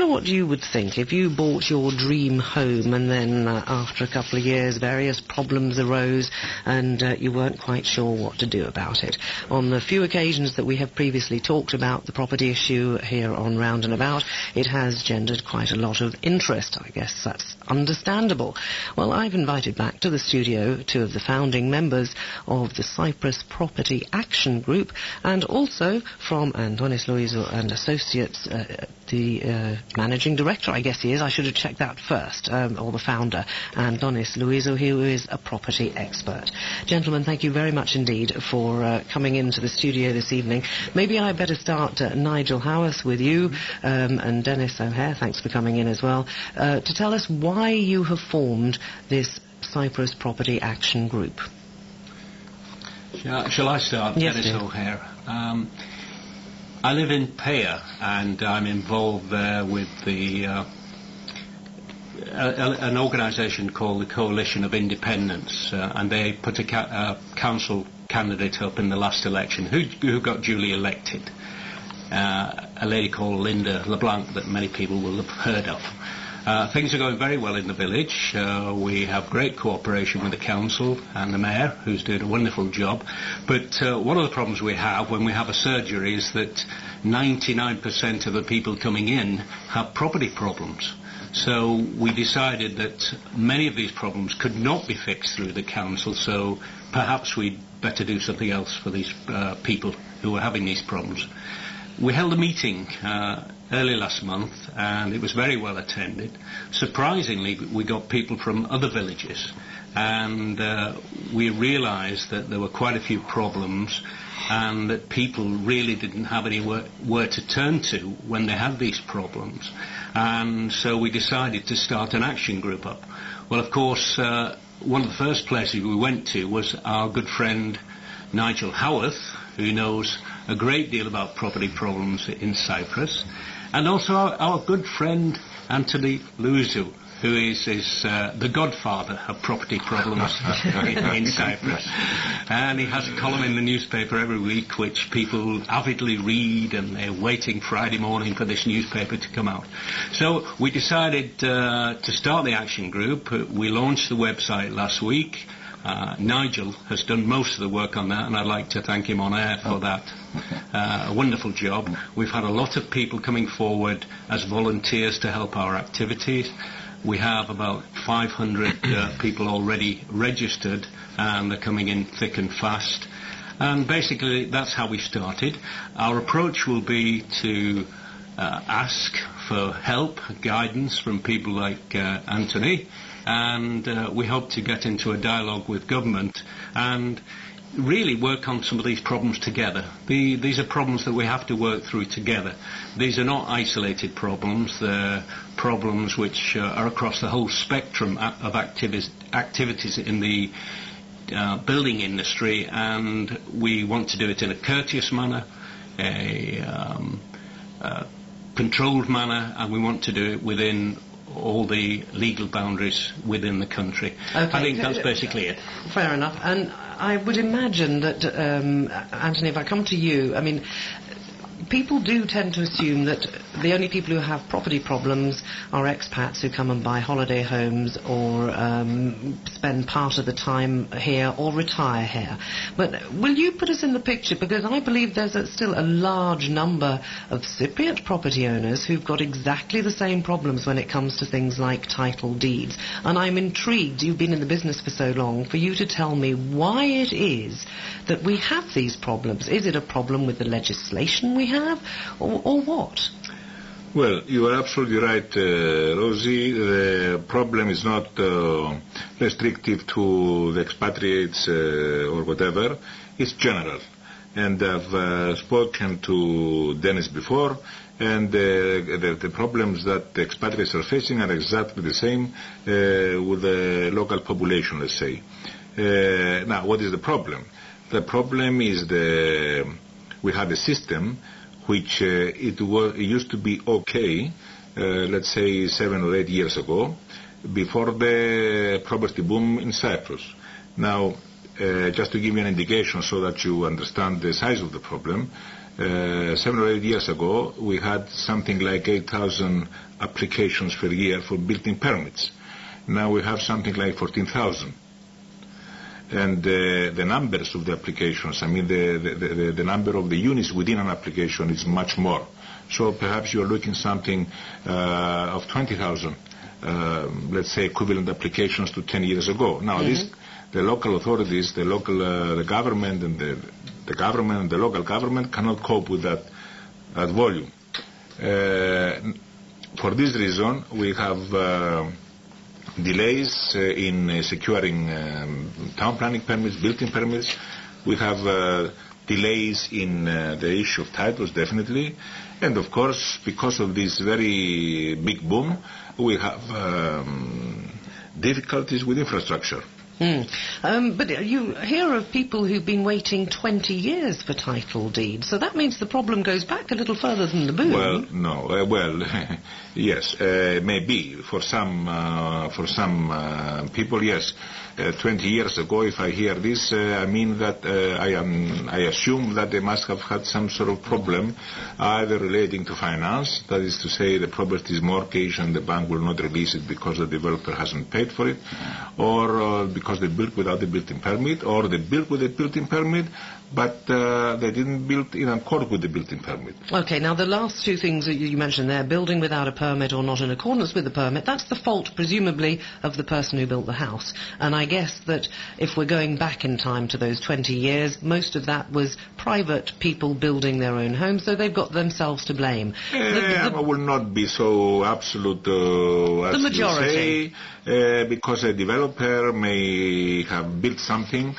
what you would think if you bought your dream home and then after a couple of years various problems arose and you weren't quite sure what to do about it. On the few occasions that we have previously talked about the property issue here on Round and About, it has gendered quite a lot of interest. I guess that's understandable. Well, I've invited back to the studio two of the founding members of the Cyprus Property Action Group, and also from Antonis Loizou and Associates, the managing director, I guess he is. I should have checked that first, or the founder, Antonis Loizou, who is a property expert. Gentlemen, thank you very much indeed for coming into the studio this evening. Maybe I better start, Nigel Howarth, with you, and Dennis O'Hare, thanks for coming in as well, to tell us why you have formed this Cyprus Property Action Group. Shall I start? Yes, Dennis O'Hare. I live in Paya, and I'm involved there with an organisation called the Coalition of Independents, and they put a council candidate up in the last election who got duly elected, a lady called Linda LeBlanc that many people will have heard of. Things are going very well in the village. We have great cooperation with the council and the mayor, who's doing a wonderful job. But one of the problems we have when we have a surgery is that 99% of the people coming in have property problems. So we decided that many of these problems could not be fixed through the council, so perhaps we'd better do something else for these people who are having these problems. We held a meeting early last month, and it was very well attended. Surprisingly, we got people from other villages, and we realised that there were quite a few problems, and that people really didn't have anywhere to turn to when they had these problems. And so we decided to start an action group up. Well, of course, one of the first places we went to was our good friend Nigel Howarth, who knows a great deal about property problems in Cyprus, and also our good friend Antonis Loizou, who is the godfather of property problems in Cyprus. And he has a column in the newspaper every week which people avidly read, and they're waiting Friday morning for this newspaper to come out. So we decided to start the action group. We launched the website last week. Nigel has done most of the work on that, and I'd like to thank him on air for that. A wonderful job. We've had a lot of people coming forward as volunteers to help our activities. We have about 500 people already registered, and they're coming in thick and fast. And basically, that's how we started. Our approach will be to ask for help, guidance from people like Anthony, and we hope to get into a dialogue with government and really work on some of these problems together. These are problems that we have to work through together. These are not isolated problems. They're problems which are across the whole spectrum of activities in the building industry, and we want to do it in a courteous manner, a controlled manner, and we want to do it within all the legal boundaries within the country. Okay. I think that's basically it. Fair enough. And I would imagine that, Anthony, if I come to you, I mean, people do tend to assume that the only people who have property problems are expats who come and buy holiday homes or spend part of the time here or retire here. But will you put us in the picture? Because I believe there's still a large number of Cypriot property owners who've got exactly the same problems when it comes to things like title deeds. And I'm intrigued, you've been in the business for so long, for you to tell me why it is that we have these problems. Is it a problem with the legislation we have, or what? Well, you are absolutely right, Rosie. The problem is not restrictive to the expatriates or whatever. It's general. And I've spoken to Dennis before, and the problems that the expatriates are facing are exactly the same with the local population, let's say. Now, what is the problem? The problem is we have a system which it used to be okay, let's say 7 or 8 years ago, before the property boom in Cyprus. Now, just to give you an indication so that you understand the size of the problem, 7 or 8 years ago, we had something like 8,000 applications per year for building permits. Now we have something like 14,000. And the numbers of the applications, I mean the number of the units within an application is much more. So perhaps you're looking something of 20,000, let's say, equivalent applications to 10 years ago. Now the local authorities, the government and the government and the local government cannot cope with that volume. For this reason, we have delays in securing town planning permits, building permits. We have delays in the issue of titles, definitely. And of course, because of this very big boom, we have difficulties with infrastructure. But you hear of people who've been waiting 20 years for title deeds, so that means the problem goes back a little further than the boom. Well, no. Yes, maybe for some people, yes. 20 years ago, if I hear this, I mean that I assume that they must have had some sort of problem, either relating to finance, that is to say the property is mortgaged and the bank will not release it because the developer hasn't paid for it, or because they built without the building permit, or they built with a building permit, but they didn't build in accord with the building permit. Okay, now the last two things that you mentioned there, building without a permit or not in accordance with the permit, that's the fault, presumably, of the person who built the house. And I guess that if we're going back in time to those 20 years, most of that was private people building their own homes, so they've got themselves to blame. I will not be so absolute as the majority. You say, because a developer may have built something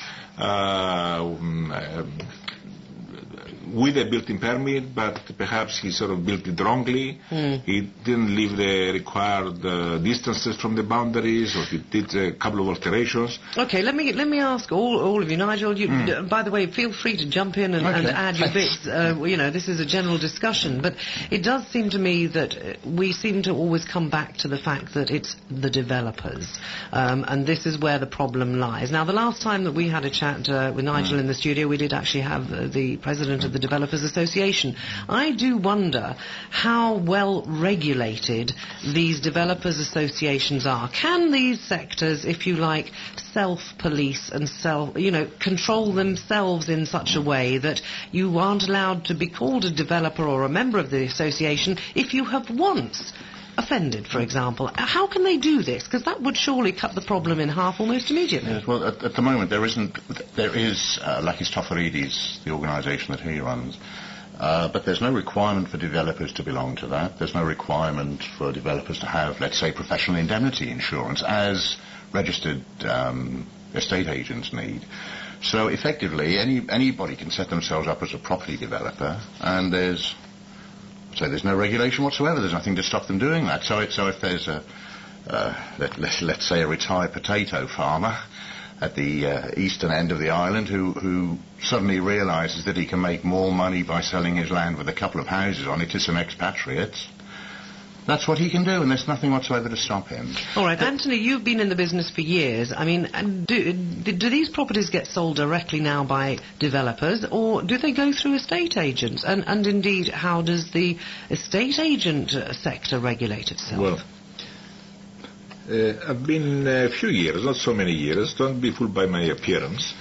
with a building permit, but perhaps he sort of built it wrongly. He didn't leave the required distances from the boundaries, or he did a couple of alterations. Okay, let me ask all of you, Nigel. By the way, feel free to jump in and add your bits. This is a general discussion, but it does seem to me that we seem to always come back to the fact that it's the developers, and this is where the problem lies. Now, the last time that we had a chat with Nigel in the studio, we did actually have the president of the Developers Association. I do wonder how well regulated these developers associations are. Can these sectors, if you like, self-police and control themselves in such a way that you aren't allowed to be called a developer or a member of the association if you have once offended, for example? How can they do this? Because that would surely cut the problem in half almost immediately. Yes, well, at the moment there is Lakis Toforidis, the organisation that he runs, but there's no requirement for developers to belong to that. There's no requirement for developers to have, let's say, professional indemnity insurance, as registered estate agents need. So effectively, anybody can set themselves up as a property developer, and there's no regulation whatsoever. There's nothing to stop them doing that. So if there's let's say a retired potato farmer at the eastern end of the island who suddenly realises that he can make more money by selling his land with a couple of houses on it to some expatriates, that's what he can do, and there's nothing whatsoever to stop him. All right, Anthony, you've been in the business for years. I mean, do these properties get sold directly now by developers, or do they go through estate agents? And indeed, how does the estate agent sector regulate itself? Well, I've been a few years, not so many years. Don't be fooled by my appearance.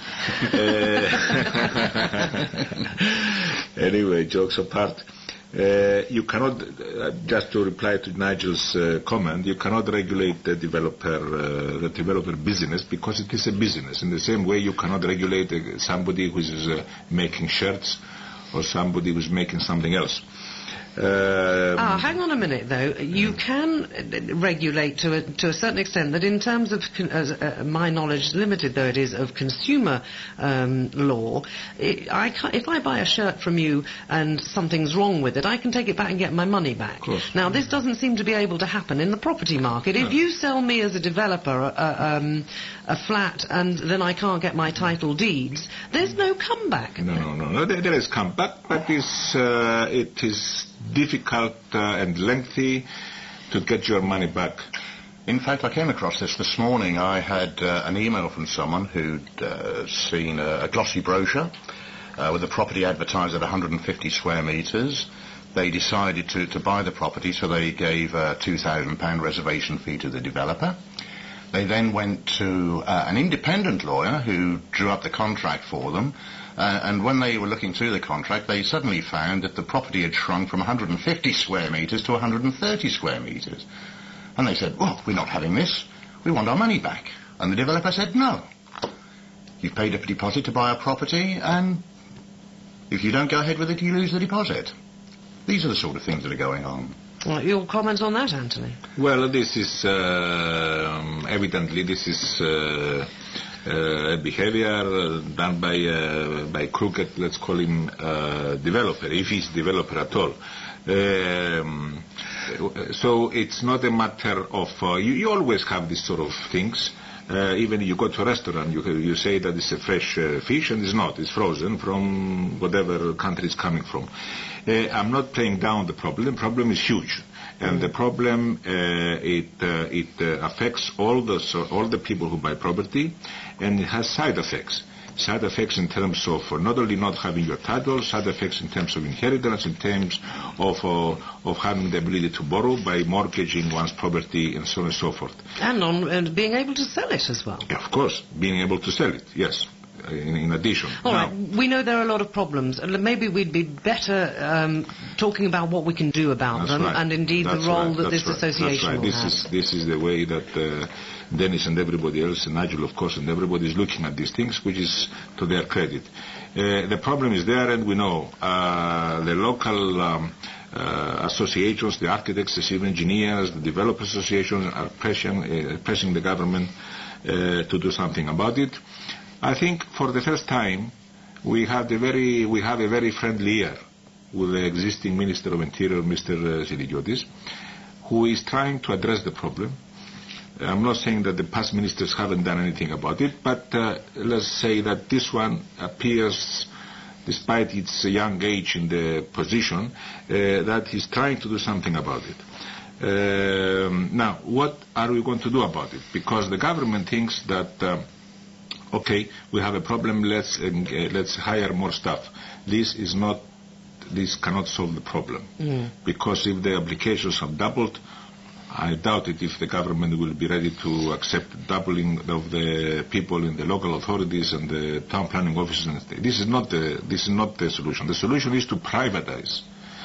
Anyway, jokes apart. You cannot, just to reply to Nigel's comment, you cannot regulate the developer business, because it is a business. In the same way, you cannot regulate somebody who is making shirts or somebody who is making something else. Hang on a minute, though. You can regulate to a certain extent that, in terms of my knowledge, limited though it is, of consumer law, if I buy a shirt from you and something's wrong with it, I can take it back and get my money back. Now, this doesn't seem to be able to happen in the property market. No. If you sell me as a developer a flat and then I can't get my title deeds, there's no comeback. No. There is comeback, but it is difficult and lengthy to get your money back. In fact, I came across this morning. I had an email from someone who'd seen a glossy brochure with the property advertised at 150 square metres. They decided to buy the property, so they gave a £2,000 reservation fee to the developer. They then went to an independent lawyer who drew up the contract for them, and when they were looking through the contract, they suddenly found that the property had shrunk from 150 square metres to 130 square metres. And they said, well, we're not having this. We want our money back. And the developer said, no. You've paid a deposit to buy a property, and if you don't go ahead with it, you lose the deposit. These are the sort of things that are going on. Well, your comments on that, Anthony? Well, this is evidently this is a behavior done by crooked, let's call him developer, if he's developer at all. So it's not a matter of you always have these sort of things. Even you go to a restaurant, you say that it's a fresh fish, and it's not. It's frozen from whatever country it's coming from. I'm not playing down the problem. The problem is huge, and the problem it affects all the people who buy property, and it has side effects. Side effects in terms of not only not having your title, side effects in terms of inheritance, in terms of having the ability to borrow by mortgaging one's property, and so on and so forth. And being able to sell it as well. Yeah, of course, being able to sell it, yes. In addition. All right, we know there are a lot of problems, and maybe we'd be better talking about what we can do about them, right. And indeed the role that this association will have. This is the way that Dennis and everybody else, and Nigel, of course, and everybody is looking at these things, which is to their credit. The problem is there, and we know the local associations, the architects, the civil engineers, the developers associations are pressing the government to do something about it. I think for the first time we have a very friendly ear with the existing Minister of Interior, Mr. Zilidiotis, who is trying to address the problem. I'm not saying that the past ministers haven't done anything about it, but let's say that this one appears, despite its young age in the position, that he's trying to do something about it. Now, what are we going to do about it? Because the government thinks that okay, we have a problem, let's hire more staff. This cannot solve the problem. Because if the applications have doubled, I doubt it if the government will be ready to accept doubling of the people in the local authorities and the town planning offices. This is not the solution. The solution is to privatize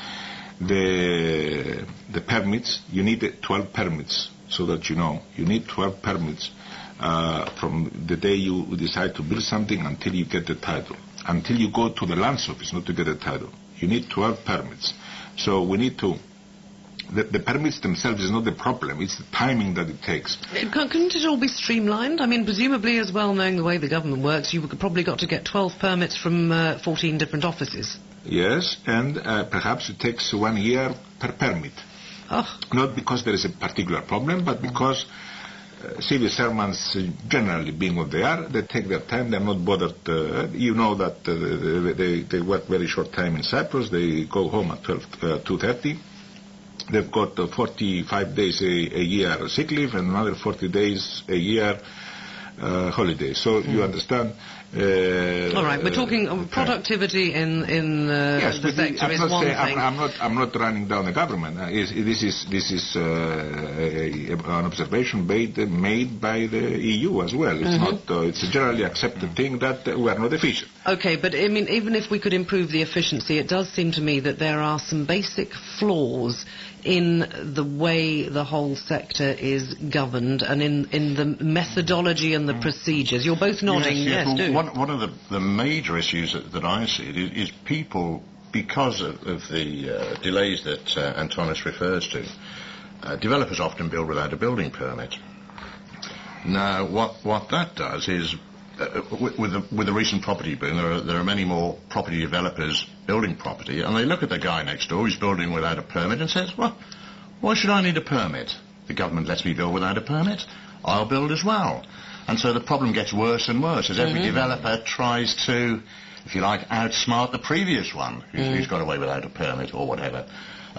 the permits. You need 12 permits, so that you need 12 permits from the day you decide to build something until you get the title. Until you go to the lands office, not to get a title. You need 12 permits. So we need to... The permits themselves is not the problem, it's the timing that it takes. Couldn't it all be streamlined? I mean, presumably, as well, knowing the way the government works, you've probably got to get 12 permits from 14 different offices. Yes, and perhaps it takes 1 year per permit. Oh. Not because there is a particular problem, but because civil servants, generally being what they are, they take their time, they're not bothered. You know that they work very short time in Cyprus, they go home at 2:30. They've got 45 days a year sick leave and another 40 days a year holiday. So you understand. All right, we're talking productivity in yes, the sector is one thing. I'm not running down the government. This is an observation made by the EU as well. It's not. It's a generally accepted thing that we are not efficient. Okay, but I mean, even if we could improve the efficiency, it does seem to me that there are some basic flaws in the way the whole sector is governed and in the methodology and the procedures. You're both nodding. Yes, well, do. One of the major issues that I see is people, because of the delays that Antonis refers to, developers often build without a building permit. Now, what that does is, with the recent property boom, there are many more property developers building property, and they look at the guy next door who's building without a permit and says, well, why should I need a permit? The government lets me build without a permit. I'll build as well. And so the problem gets worse and worse as every developer tries to, if you like, outsmart the previous one who's got away without a permit or whatever.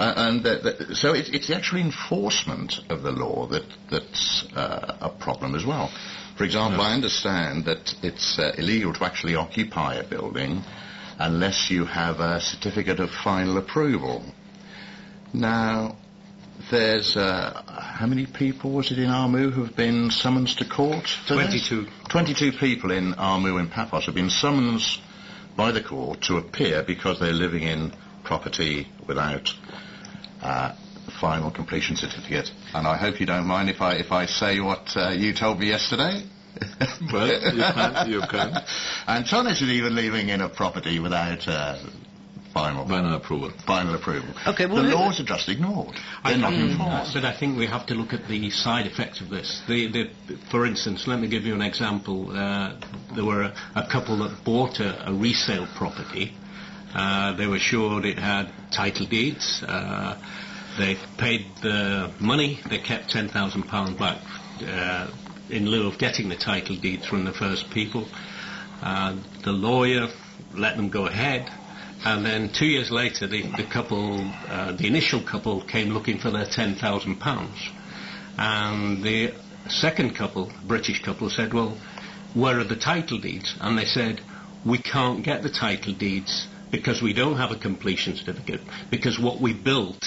So it's the actual enforcement of the law that's a problem as well. For example, I understand that it's illegal to actually occupy a building unless you have a certificate of final approval. Now, there's, how many people was it in Armu who have been summoned to court for 22. this? 22 people in Armu and Paphos have been summoned by the court to appear because they're living in property without final completion certificate. And I hope you don't mind if I say what you told me yesterday. Well, you can. And Thomas is even living in a property without final approval. Okay, well, the laws are just ignored. They're not enforced. But I think we have to look at the side effects of this. For instance, let me give you an example. There were a couple that bought a resale property. They were assured it had title deeds. They paid the money. They kept £10,000 back in lieu of getting the title deeds from the first people. The lawyer let them go ahead. And then 2 years later, the initial couple came looking for their £10,000. And the second couple, British couple, said, well, where are the title deeds? And they said, we can't get the title deeds because we don't have a completion certificate, because what we built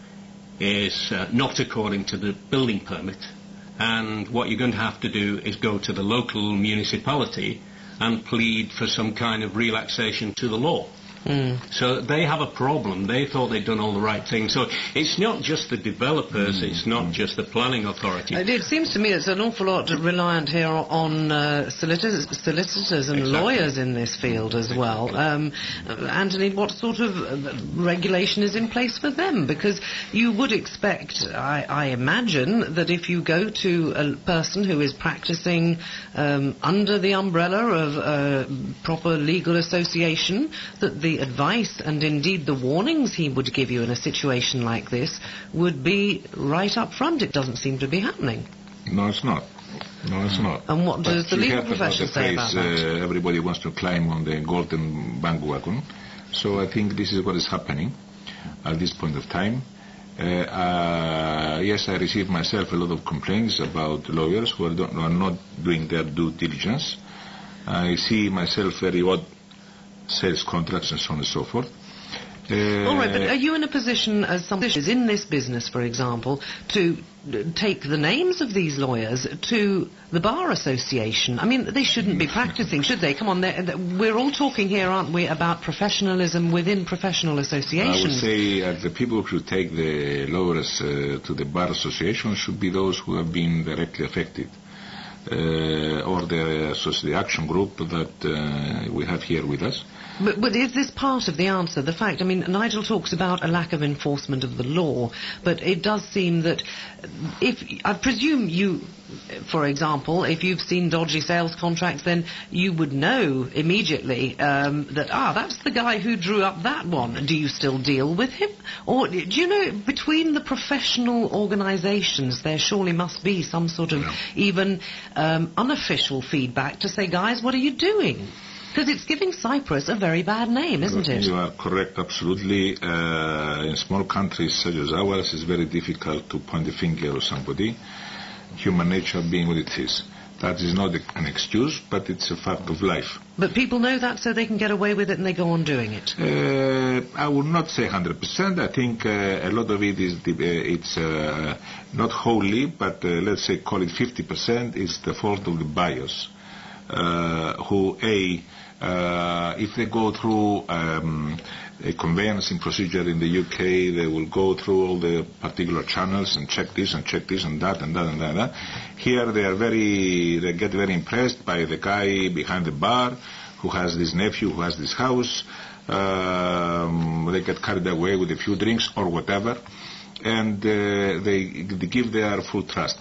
is not according to the building permit. And what you're going to have to do is go to the local municipality and plead for some kind of relaxation to the law. So they have a problem. They thought they'd done all the right things. So it's not just the developers, it's not just the planning authority. It seems to me it's an awful lot reliant here on solicitors and lawyers in this field as well. Anthony, what sort of regulation is in place for them? Because you would expect, I imagine, that if you go to a person who is practicing under the umbrella of a proper legal association, that the advice and indeed the warnings he would give you in a situation like this would be right up front. It doesn't seem to be happening. No, it's not. And what does the legal profession say about that? Everybody wants to climb on the golden bandwagon. So I think this is what is happening at this point of time. Yes, I receive myself a lot of complaints about lawyers who are not doing their due diligence. I see myself very odd sales contracts and so on and so forth. All right, but are you in a position as someone who is in this business, for example, to take the names of these lawyers to the Bar Association? I mean, they shouldn't be practicing, should they? Come on, we're all talking here, aren't we, about professionalism within professional associations. I would say the people who should take the lawyers to the Bar Association should be those who have been directly affected. Or the action group that we have here with us. But is this part of the answer? The fact, I mean, Nigel talks about a lack of enforcement of the law, but it does seem that I presume you, for example, if you've seen dodgy sales contracts, then you would know immediately that, that's the guy who drew up that one. Do you still deal with him? Or do you know, between the professional organisations, there surely must be some sort of even unofficial feedback to say, guys, what are you doing? Because it's giving Cyprus a very bad name, isn't it? You are correct, absolutely. In small countries such as ours, it's very difficult to point the finger at somebody, human nature being what it is. That is not an excuse, but it's a fact of life. But people know that, so they can get away with it and they go on doing it? I would not say 100%. I think a lot of it is it's not wholly, but let's say call it 50% is the fault of the buyers, who if they go through a conveyancing procedure in the UK, they will go through all the particular channels and check this and that and that and that. Here they get very impressed by the guy behind the bar who has this nephew who has this house. They get carried away with a few drinks or whatever, and they give their full trust.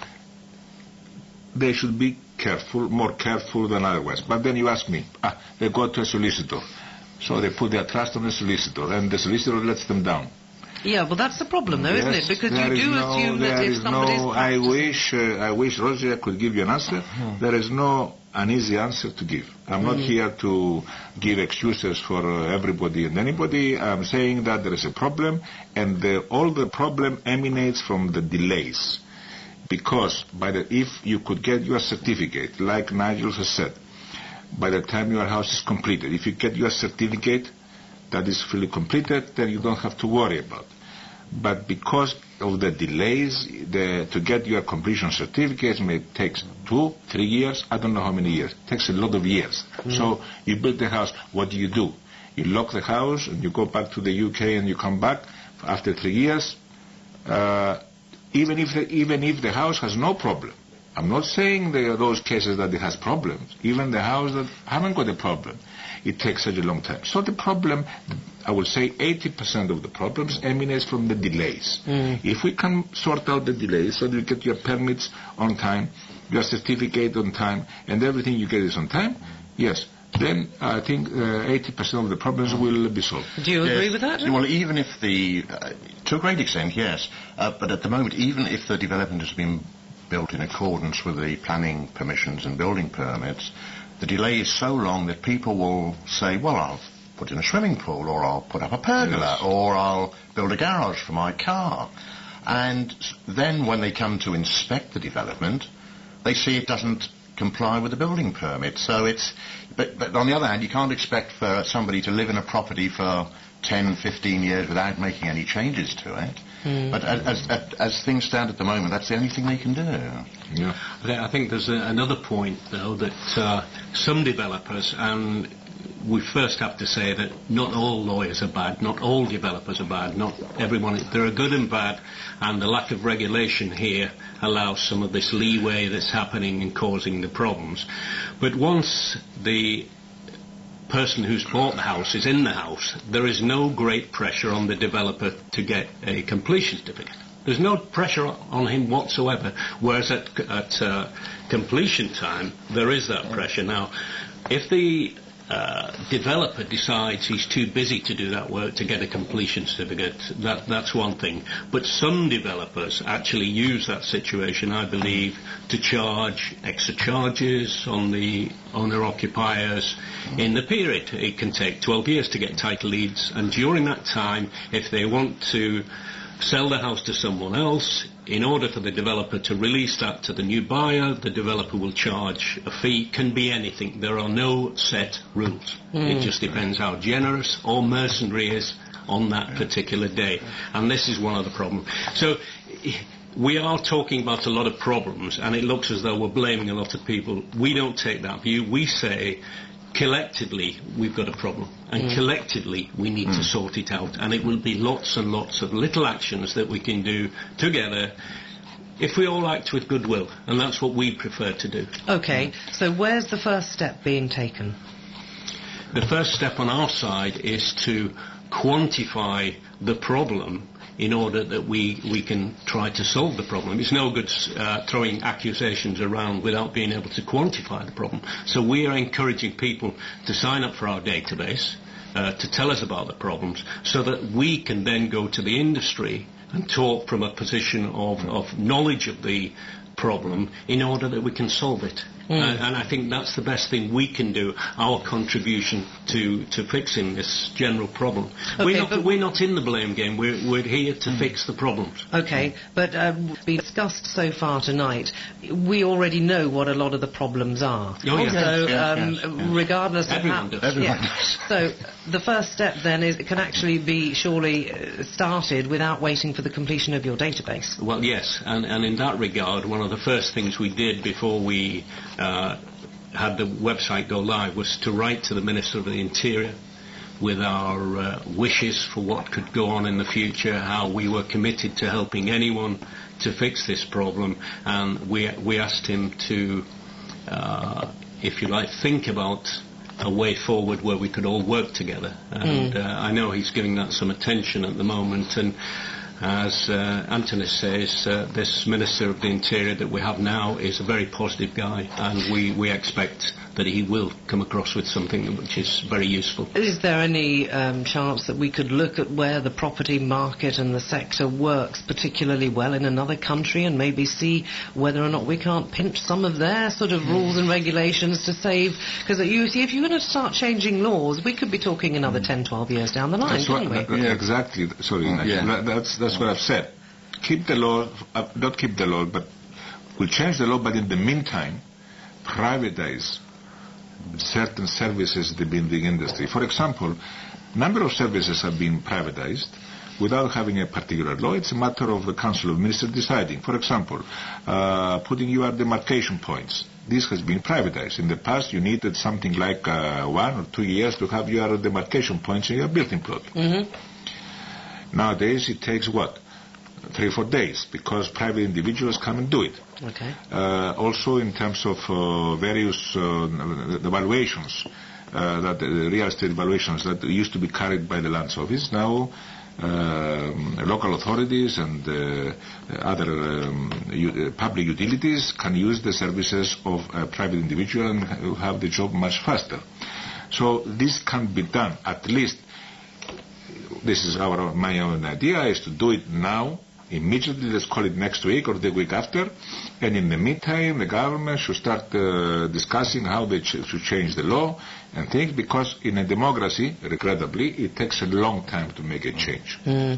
They should be careful, more careful than otherwise. But then you ask me, they go to a solicitor. So they put their trust on the solicitor, and the solicitor lets them down. Yeah, well, that's the problem, though, isn't it? Because you do assume that if somebody's... I wish, Roger, I could give you an answer. There is no an easy answer to give. I'm not here to give excuses for everybody and anybody. I'm saying that there is a problem, and all the problem emanates from the delays. Because if you could get your certificate, like Nigel has said, by the time your house is completed, if you get your certificate, that is fully completed, then you don't have to worry about. But because of the delays, to get your completion certificates may take 2-3 years, I don't know how many years. It takes a lot of years. So you build the house, what do? You lock the house and you go back to the UK and you come back after 3 years, even if the house has no problem. I'm not saying there are those cases that it has problems. Even the house that haven't got a problem, it takes such a long time. So the problem, I would say 80% of the problems emanates from the delays. If we can sort out the delays so that you get your permits on time, your certificate on time, and everything you get is on time, yes, then I think 80% of the problems will be solved. Do you agree with that? Well, even if to a great extent, yes. But at the moment, even if the development has been built in accordance with the planning permissions and building permits, the delay is so long that people will say, well, I'll put in a swimming pool, or I'll put up a pergola, or I'll build a garage for my car. And then when they come to inspect the development, they see it doesn't comply with the building permit. So but on the other hand, you can't expect for somebody to live in a property for 10, 15 years without making any changes to it. But as things stand at the moment, that's the only thing they can do. Yeah. I think there's another point, though, that some developers, and we first have to say that not all lawyers are bad, not all developers are bad, not everyone. There are good and bad, and the lack of regulation here allows some of this leeway that's happening and causing the problems. But once the person who's bought the house is in the house, there is no great pressure on the developer to get a completion certificate. There's no pressure on him whatsoever, whereas at completion time, there is that pressure. Now, if the developer decides he's too busy to do that work to get a completion certificate, that's one thing. But some developers actually use that situation, I believe, to charge extra charges on the owner-occupiers in the period. It can take 12 years to get title deeds, and during that time, if they want to sell the house to someone else, in order for the developer to release that to the new buyer, the developer will charge a fee. Can be anything. There are no set rules. It just depends how generous or mercenary is on that particular day. And this is one of the problems. So we are talking about a lot of problems, and it looks as though we're blaming a lot of people. We don't take that view. We say, collectively, we've got a problem, and collectively, we need to sort it out. And it will be lots and lots of little actions that we can do together if we all act with goodwill, and that's what we prefer to do. Okay, so where's the first step being taken? The first step on our side is to quantify the problem in order that we can try to solve the problem. It's no good throwing accusations around without being able to quantify the problem. So we are encouraging people to sign up for our database, to tell us about the problems, so that we can then go to the industry and talk from a position of knowledge of the problem in order that we can solve it. And I think that's the best thing we can do, our contribution to fixing this general problem. Okay, we're not in the blame game. We're here to fix the problems. Okay, but been discussed so far tonight, we already know what a lot of the problems are. Oh, yes. So yes. regardless of Everyone does. Everyone does. So the first step then is it can actually be surely started without waiting for the completion of your database. Well, yes, and in that regard, one of the first things we did before we had the website go live was to write to the Minister of the Interior with our wishes for what could go on in the future, how we were committed to helping anyone to fix this problem, and we asked him to, if you like, think about a way forward where we could all work together. And I know he's giving that some attention at the moment, and as Anthony says, this Minister of the Interior that we have now is a very positive guy, and we expect that he will come across with something which is very useful. Is there any chance that we could look at where the property market and the sector works particularly well in another country and maybe see whether or not we can't pinch some of their sort of rules and regulations to save? Because you see, if you're going to start changing laws, we could be talking another 10, 12 years down the line, couldn't we? Yeah, exactly. Sorry, that's what I've said. Keep the law, not keep the law, but we'll change the law, but in the meantime, privatize certain services in the building industry. For example, Number of services have been privatized without having a particular law. It's a matter of the Council of Ministers deciding. For example, putting your demarcation points. This has been privatized. In the past, you needed something like 1 or 2 years to have your demarcation points in your building plot. Mm-hmm. Nowadays, it takes what? 3 or 4 days, because private individuals come and do it. Okay. Also, in terms of various the valuations, that real estate valuations that used to be carried by the Lands Office, now local authorities and other public utilities can use the services of a private individual and have the job much faster. So this can be done. At least this is my own idea, is to do it now, immediately. Let's call it next week or the week after, and in the meantime the government should start discussing how they should change the law and things, because in a democracy, regrettably, it takes a long time to make a change.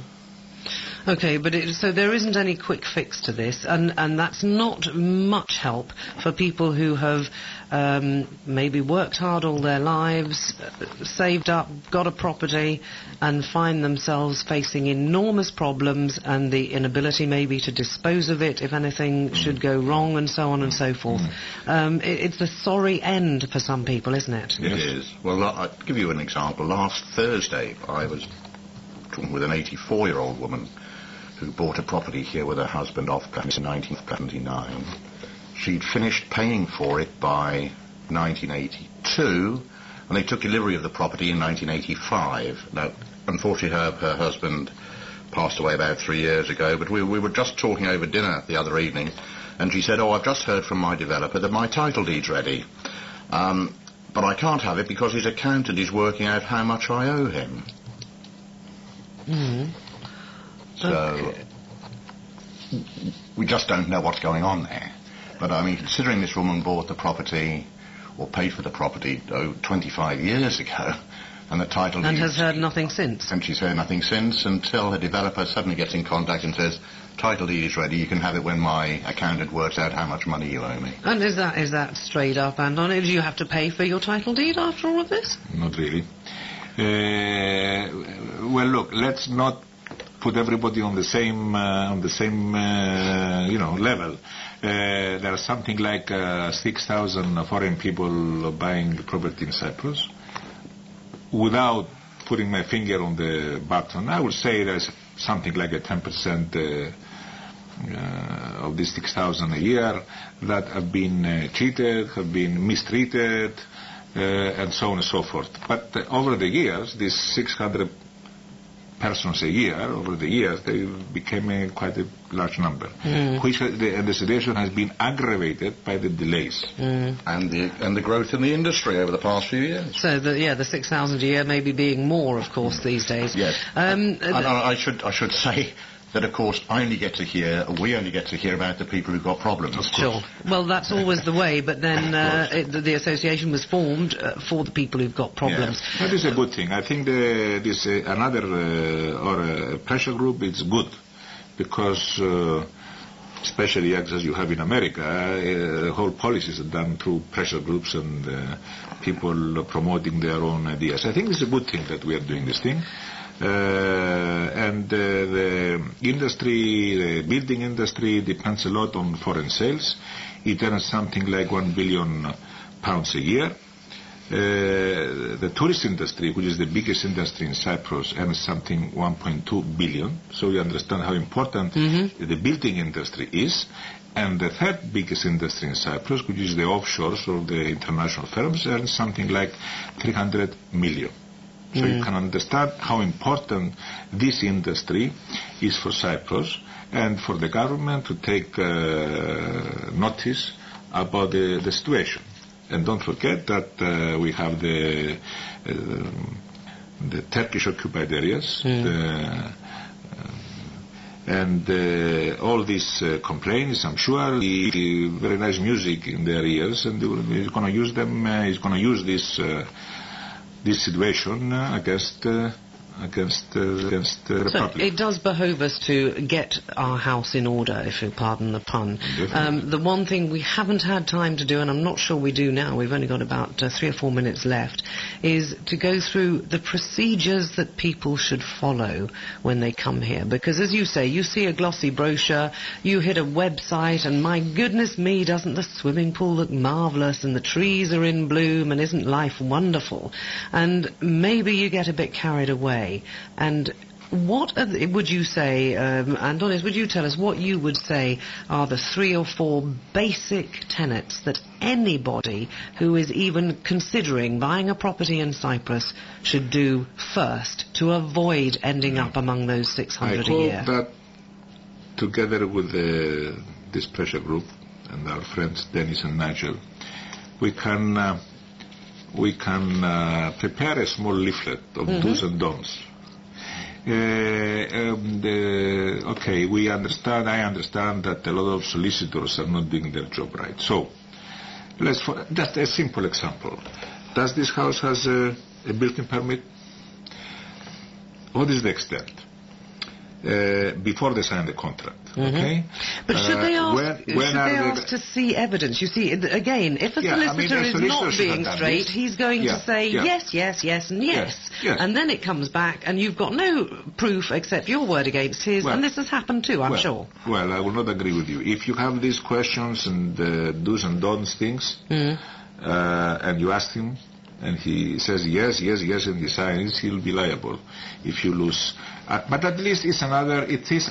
Okay, but so there isn't any quick fix to this, and that's not much help for people who have maybe worked hard all their lives, saved up, got a property, and find themselves facing enormous problems and the inability maybe to dispose of it if anything should go wrong, and so on and so forth. It's a sorry end for some people, isn't it? It is. Well, I'll give you an example. Last Thursday, I was talking with an 84-year-old woman who bought a property here with her husband off premise in 1979. She'd finished paying for it by 1982, and they took delivery of the property in 1985. Now, unfortunately, her husband passed away about 3 years ago, but we were just talking over dinner the other evening, and she said, I've just heard from my developer that my title deed's ready. But I can't have it because his accountant is working out how much I owe him. Mm-hmm. So we just don't know what's going on there. But I mean, considering this woman bought the property or paid for the property 25 years ago, and the title and has heard nothing since. And she's heard nothing since until the developer suddenly gets in contact and says, title deed is ready, you can have it when my accountant works out how much money you owe me. And is that straight up and on it? Do you have to pay for your title deed after all of this? Not really. Well, look, let's not put everybody on the same level. There are something like 6,000 foreign people buying property in Cyprus. Without putting my finger on the button, I would say there's something like a 10% of these 6,000 a year that have been cheated, have been mistreated, and so on and so forth. But over the years, these 600 persons a year, over the years, they became quite a large number, which the situation has been aggravated by the delays. And the growth in the industry over the past few years. So, the 6,000 a year maybe being more, of course, these days. Yes. I should say that, of course, we only get to hear about the people who've got problems. Sure. Well, that's always the way, but then the association was formed for the people who've got problems. Yes. That is a good thing. I think this another pressure group is good, because especially as you have in America, the whole policies are done through pressure groups and people promoting their own ideas. I think it's a good thing that we are doing this thing. And the industry, the building industry, depends a lot on foreign sales. It earns something like £1 billion a year. The tourist industry, which is the biggest industry in Cyprus, earns something 1.2 billion. So you understand how important the building industry is. And the third biggest industry in Cyprus, which is the offshores or the international firms, earns something like 300 million. So you can understand how important this industry is for Cyprus and for the government to take notice about the situation. And don't forget that we have the Turkish occupied areas, and all these complaints, I'm sure, very nice music in their ears, and he's going to use them. He's going to use this situation against the Republic. So it does behove us to get our house in order, if you pardon the pun. The one thing we haven't had time to do, and I'm not sure we do now, we've only got about 3 or 4 minutes left, is to go through the procedures that people should follow when they come here. Because, as you say, you see a glossy brochure, you hit a website, and my goodness me, doesn't the swimming pool look marvellous, and the trees are in bloom, and isn't life wonderful? And maybe you get a bit carried away. And what would you say, Andonis, would you tell us what you would say are the 3 or 4 basic tenets that anybody who is even considering buying a property in Cyprus should do first to avoid ending up among those 600 a year? I hope that together with this pressure group and our friends Dennis and Nigel, we can prepare a small leaflet of do's and don'ts. Okay, I understand that a lot of solicitors are not doing their job right. So, just a simple example. Does this house has a building permit? What is the extent? Before they sign the contract, okay? But should they ask to see evidence? You see, again, if a solicitor is not being straight, he's going to say yes, yes, yes, and yes. And then it comes back, and you've got no proof except your word against his, and this has happened too, I'm sure. Well, I will not agree with you. If you have these questions and do's and don'ts things, and you ask him, and he says yes, yes, yes, and he signs, he'll be liable if you lose. But at least it is another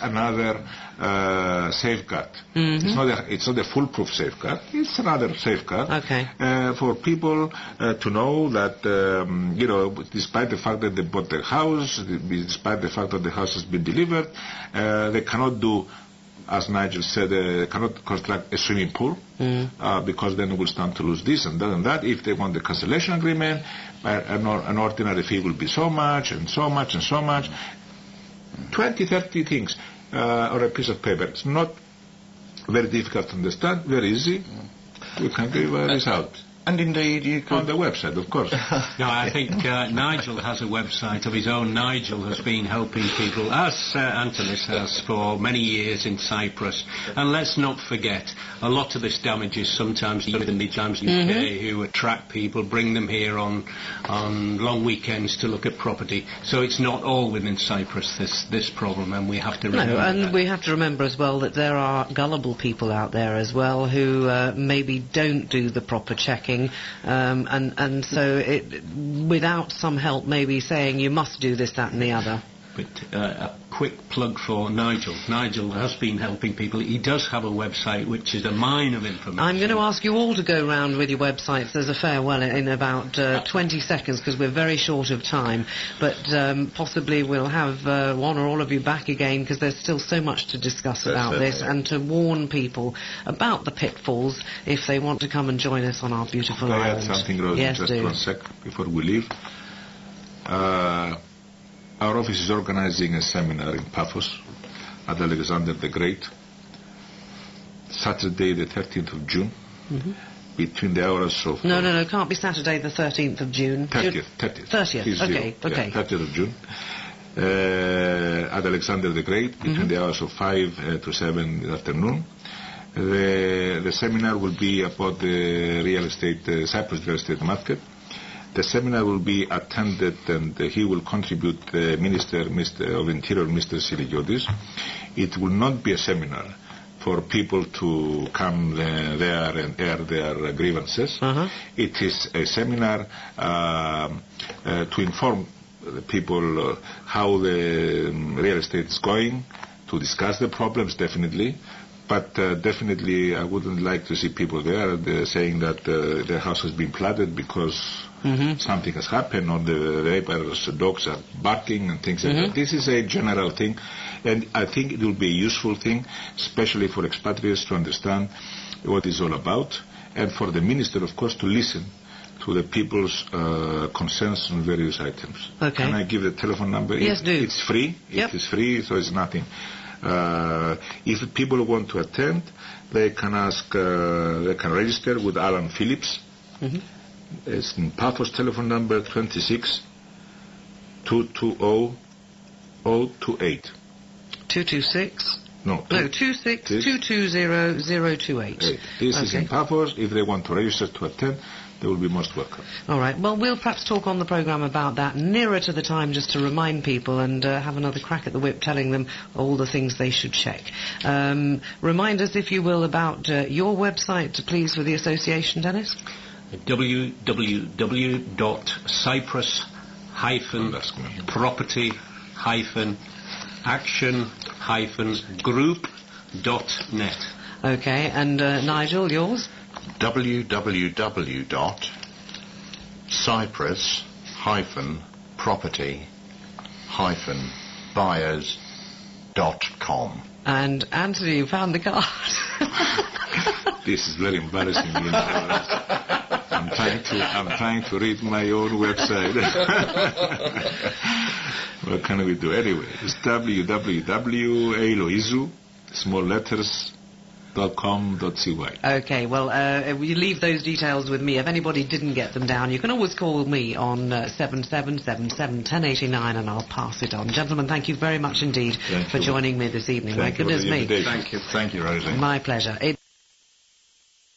safeguard. It's not a foolproof safeguard. It's another safeguard for people to know that despite the fact that they bought their house, despite the fact that the house has been delivered, they cannot do, as Nigel said, cannot construct a swimming pool because then they will stand to lose this and that and that. If they want the cancellation agreement, an ordinary fee will be so much and so much and so much. 20, 30 things on a piece of paper. It's not very difficult to understand, very easy. We can give this out. And indeed, you could... On the website, of course. No, I think Nigel has a website of his own. Nigel has been helping people, as Antonis has, for many years in Cyprus. And let's not forget, a lot of this damage is sometimes done in the Times UK, who attract people, bring them here on long weekends to look at property. So it's not all within Cyprus, this problem, and we have to remember that. We have to remember as well that there are gullible people out there as well who maybe don't do the proper checking. And so without some help maybe saying you must do this, that and the other. But a quick plug for Nigel. Nigel has been helping people. He does have a website which is a mine of information. I'm going to ask you all to go round with your websites as a farewell in about 20 seconds because we're very short of time. But possibly we'll have one or all of you back again because there's still so much to discuss about this and to warn people about the pitfalls if they want to come and join us on our beautiful island. I add something, Rosie, just 1 sec before we leave. Our office is organizing a seminar in Paphos at Alexander the Great, Saturday the 13th of June, between the hours of... No, it can't be Saturday the 13th of June. 30th. 30th, okay. 30th of June, at Alexander the Great, between the hours of 5 to 7 in the afternoon. The seminar will be about the real estate, Cyprus real estate market. The seminar will be attended and he will contribute the Minister of Interior, Mr. Siligiodis. It will not be a seminar for people to come there and air their grievances. It is a seminar to inform the people how the real estate is going, to discuss the problems definitely. But definitely I wouldn't like to see people there saying that their house has been flooded because something has happened or the neighbors' dogs are barking and things like that. This is a general thing, and I think it will be a useful thing, especially for expatriates to understand what it's all about, and for the minister, of course, to listen to the people's concerns on various items. Okay. Can I give the telephone number? Yes, do. It's free. Yep. It is free, so it's nothing. If people want to attend, they can register with Alan Phillips. It's in Paphos, telephone number 26 220 028. 226 No, 26220 This is in Paphos. If they want to register to attend, they will be most welcome. All right. Well, we'll perhaps talk on the programme about that nearer to the time, just to remind people and have another crack at the whip, telling them all the things they should check. Remind us, if you will, about your website, please, for the association, Dennis. www.cyprus-hyphen-property-action-group.net. Okay, and Nigel, yours? www.cyprus-property-buyers.com. And Anthony, you found the card. This is very embarrassing. I'm trying to read my own website. What can we do? Anyway, it's www.eloizu, small letters, .com.cy. Okay, well, you leave those details with me. If anybody didn't get them down, you can always call me on 77771089 and I'll pass it on. Gentlemen, thank you very much indeed for joining me this evening. My goodness me. Thank you. Thank you, Rosie. My pleasure.